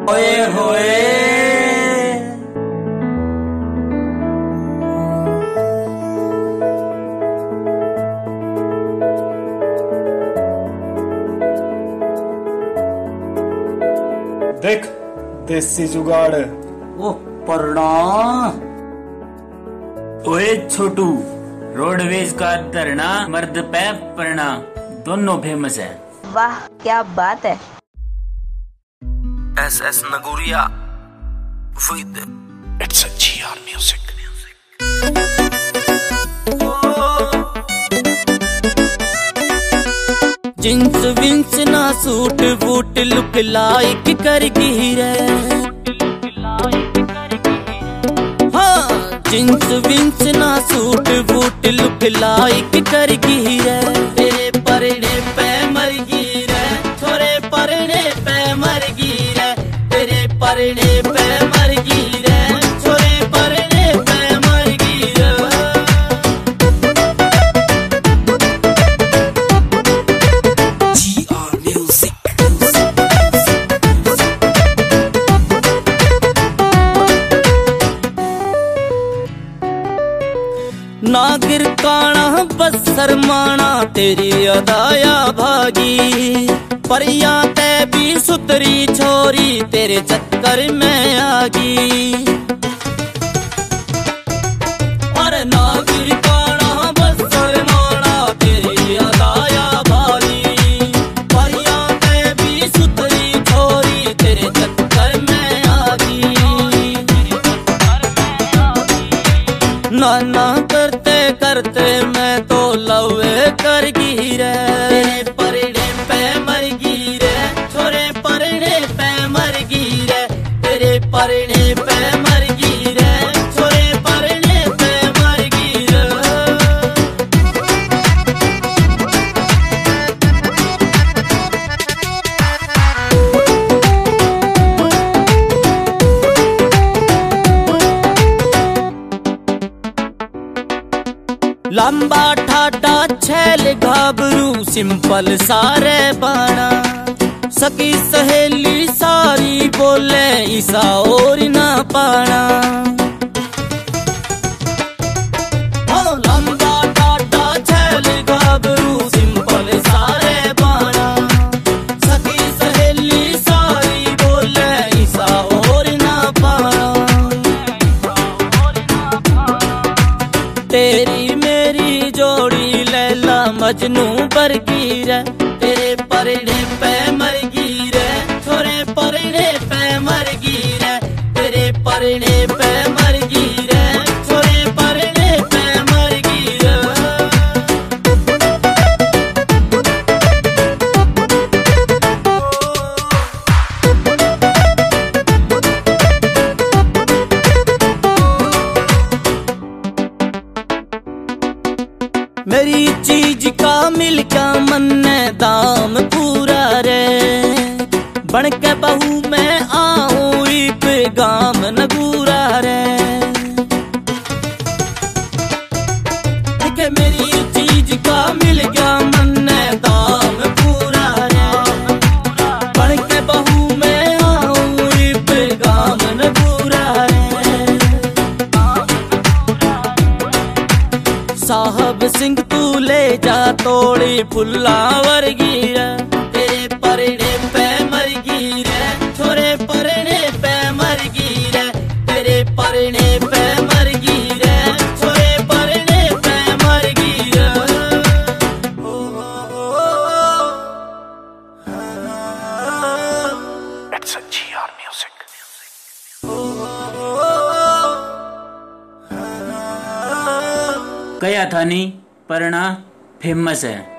ओए होए देख देसी जुगाड़। ओ परना। ओए छोटू, रोडवेज का धरना मर्द पे पड़ना दोनों फेमस है। वाह क्या बात है। SS Naguria with It's a GR Music. Jeans विंस ना सूट बूट लुक लाइक करगी रे। हाँ जींस विंस ना सूट बूट लुक लाइक करगी रे। तेरे परने पे मरगी रे, छोरे परने पे मरगी रे। तेरे परने पे मरगी रे, छोरे परने पे मरगी रे। नागिर काना बसर माना तेरी अदाया भागी। परिया ते भी सुतरी छोरी तेरे चक्कर में आगी। और नागिर काना बसर माना तेरी अदाया भागी। परिया ते भी सुतरी छोरी तेरे चक्कर में आगी। नाना करते करते मैं तो लवे करगी रे। तेरे परने पे मरगी रे, छोरे परने पे मरगी रे। तेरे परने पे मरगी रे, छोरे परने पे मरगी रे। लंबा ठाटा छैल घाबरू सिंपल सारे बाना। सकी सहेली सारी बोले ईसा और ना पाना। लंबा ठाटा छैल घाबरू सिंपल सारे बाना। सकी सहेली सारी बोले ईसा और ना पाना। तेरी मेरी जोड़ी लैला मजनू बरगी रे। तेरे परने पे मरगी रे, छोरे परने पे मरगी रे। तेरे परने पे मरगी रे, छोरे परने पे मरगी रे। मेरी चीज का मिल का मन दाम पूरा रे। बन के बहू मैं आऊं एक गाम नगूरा रे। देखे मेरी चीज का मिल का मन दाम पूरा रे। बन के बहू मैं आऊं एक गाम नगूरा रे। साहब सिंह तू ले जा तोड़ी फुल्ला वर्गी रे। तेरे परने पे मरगी रे, छोरे परने पे मरगी रे। तेरे परने पे मरगी रे, छोरे परने पे मरगी रे। It's a GR Music. कया था नी परना फेमस है।